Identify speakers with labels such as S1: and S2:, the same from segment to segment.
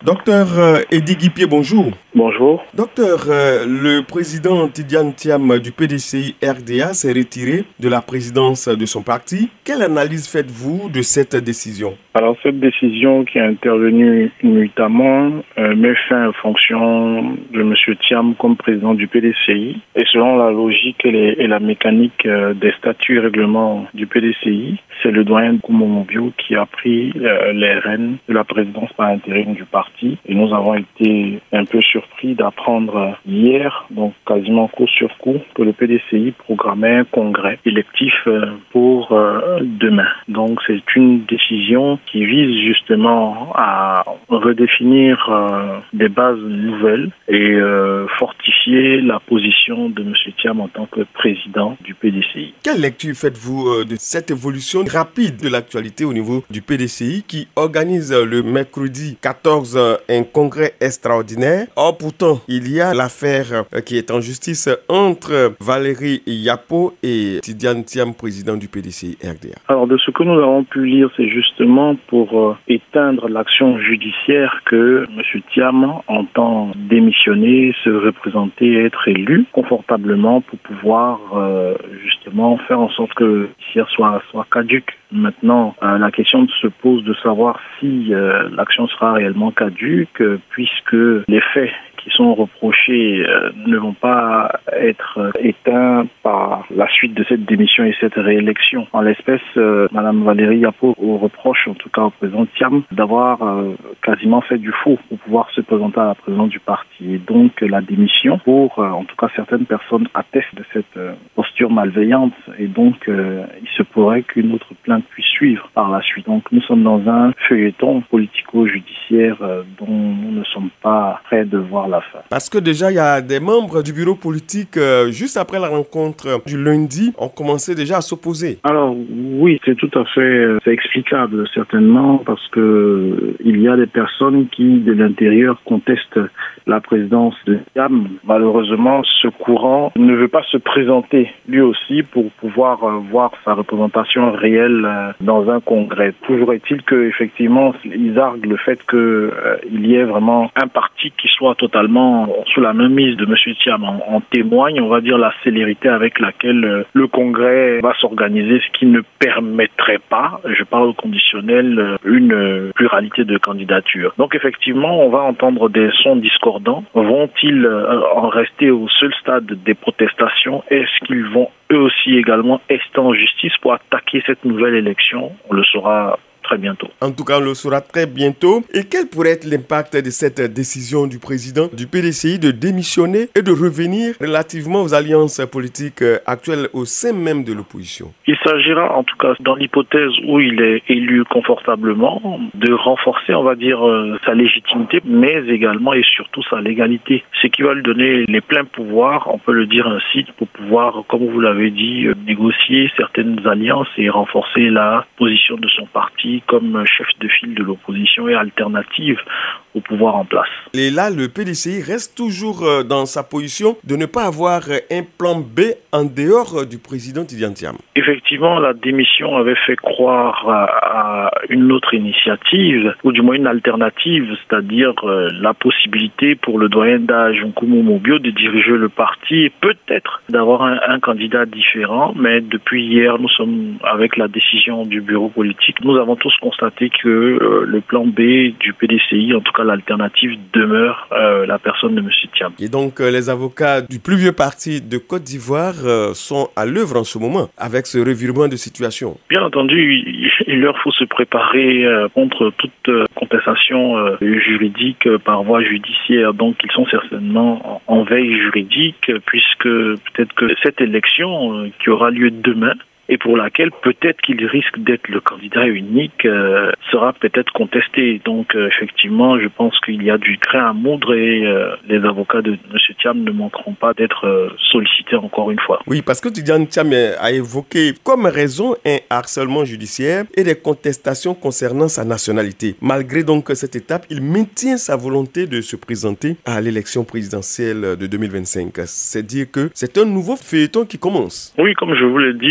S1: Docteur Eddy Guipié, bonjour.
S2: Bonjour.
S1: Docteur, le président Tidjane Thiam du PDCI RDA s'est retiré de la présidence de son parti. Quelle analyse faites-vous de cette décision?
S2: Alors cette décision qui est intervenue nuitamment met fin aux fonctions de M. Thiam comme président du PDCI. Et selon la logique et la mécanique des statuts et règlements du PDCI, c'est le doyen Koumou Mobio qui a pris les rênes de la présidence par intérim du parti. Et nous avons été un peu surpris d'apprendre hier, donc quasiment coup sur coup, que le PDCI programmait un congrès électif pour demain. Donc c'est une décision qui vise justement à redéfinir des bases nouvelles et fortifier la position de M. Thiam en tant que président du PDCI.
S1: Quelle lecture faites-vous de cette évolution rapide de l'actualité au niveau du PDCI qui organise le mercredi 14 un congrès extraordinaire? Or pourtant, il y a l'affaire qui est en justice entre Valérie Yapo et Tidjane Thiam, président du PDCI RDA.
S2: Alors de ce que nous avons pu lire, c'est justement pour éteindre l'action judiciaire que M. Thiam entend démissionner, se représenter et être élu confortablement pour pouvoir justement faire en sorte que le judiciaire soit caduque. Maintenant, la question se pose de savoir si l'action sera réellement caduque, puisque les faits qui sont reprochés ne vont pas être éteints par la suite de cette démission et cette réélection. En l'espèce, Mme Valérie Yapo reproche, en tout cas au président Thiam, d'avoir quasiment fait du faux pour pouvoir se présenter à la présidence du parti. Et donc la démission, pour en tout cas certaines personnes attestent de cette posture malveillante. Et donc il se pourrait qu'une autre plainte puisse suivre par la suite. Donc nous sommes dans un feuilleton politico-judiciaire dont nous ne sommes pas prêts de voir la fin.
S1: Parce que déjà, il y a des membres du bureau politique, juste après la rencontre du lundi, ont commencé déjà à s'opposer.
S2: Alors oui, c'est tout à fait c'est explicable certainement, parce que il y a des personnes qui, de l'intérieur, contestent la présidence de Thiam. Malheureusement, ce courant ne veut pas se présenter lui aussi pour pouvoir voir sa représentation réelle dans un congrès. Toujours est-il que effectivement, ils arguent le fait que il y ait vraiment un parti qui soit totalement sous la mainmise de M. Thiam. En témoigne, on va dire, la célérité avec laquelle le congrès va s'organiser, ce qui ne permettrait pas, je parle au conditionnel, une pluralité de candidatures. Donc effectivement, on va entendre des sons discordants. Vont-ils en rester au seul stade des protestations? Est-ce qu'ils vont eux aussi également rester en justice pour attaquer cette nouvelle élection? On le saura très bientôt.
S1: En tout cas, on le saura très bientôt. Et quel pourrait être l'impact de cette décision du président du PDCI de démissionner et de revenir relativement aux alliances politiques actuelles au sein même de l'opposition?
S2: Il s'agira, en tout cas, dans l'hypothèse où il est élu confortablement, de renforcer, on va dire, sa légitimité, mais également et surtout sa légalité. Ce qui va lui donner les pleins pouvoirs, on peut le dire ainsi, pour pouvoir, comme vous l'avez dit, négocier certaines alliances et renforcer la position de son parti comme chef de file de l'opposition et alternative au pouvoir en place.
S1: Et là, le PDCI reste toujours dans sa position de ne pas avoir un plan B en dehors du président Tidjane Thiam.
S2: Effectivement, la démission avait fait croire à une autre initiative, ou du moins une alternative, c'est-à-dire la possibilité pour le doyen d'âge Koumou Mobio de diriger le parti et peut-être d'avoir un candidat différent. Mais depuis hier, nous sommes avec la décision du bureau politique. Nous avons tous constaté que le plan B du PDCI, en tout cas l'alternative, demeure la personne de M. Thiam.
S1: Et donc les avocats du plus vieux parti de Côte d'Ivoire sont à l'œuvre en ce moment avec ce revirement de situation.
S2: Bien entendu, il leur faut se préparer contre toute contestation juridique par voie judiciaire. Donc ils sont certainement en veille juridique, puisque peut-être que cette élection qui aura lieu demain et pour laquelle peut-être qu'il risque d'être le candidat unique, sera peut-être contesté. Donc effectivement, je pense qu'il y a du grain à moudre et les avocats de M. Thiam ne manqueront pas d'être sollicités encore une fois.
S1: Oui, parce que Tidjane Thiam a évoqué comme raison un harcèlement judiciaire et des contestations concernant sa nationalité. Malgré donc cette étape, il maintient sa volonté de se présenter à l'élection présidentielle de 2025. C'est dire que c'est un nouveau feuilleton qui commence.
S2: Oui, comme je vous l'ai dit, le feuilleton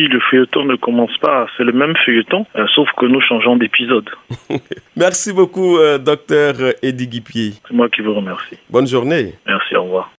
S2: feuilleton ne commence pas, c'est le même feuilleton, sauf que nous changeons d'épisode.
S1: Merci beaucoup, docteur Eddy Guipier.
S2: C'est moi qui vous remercie.
S1: Bonne journée.
S2: Merci, au revoir.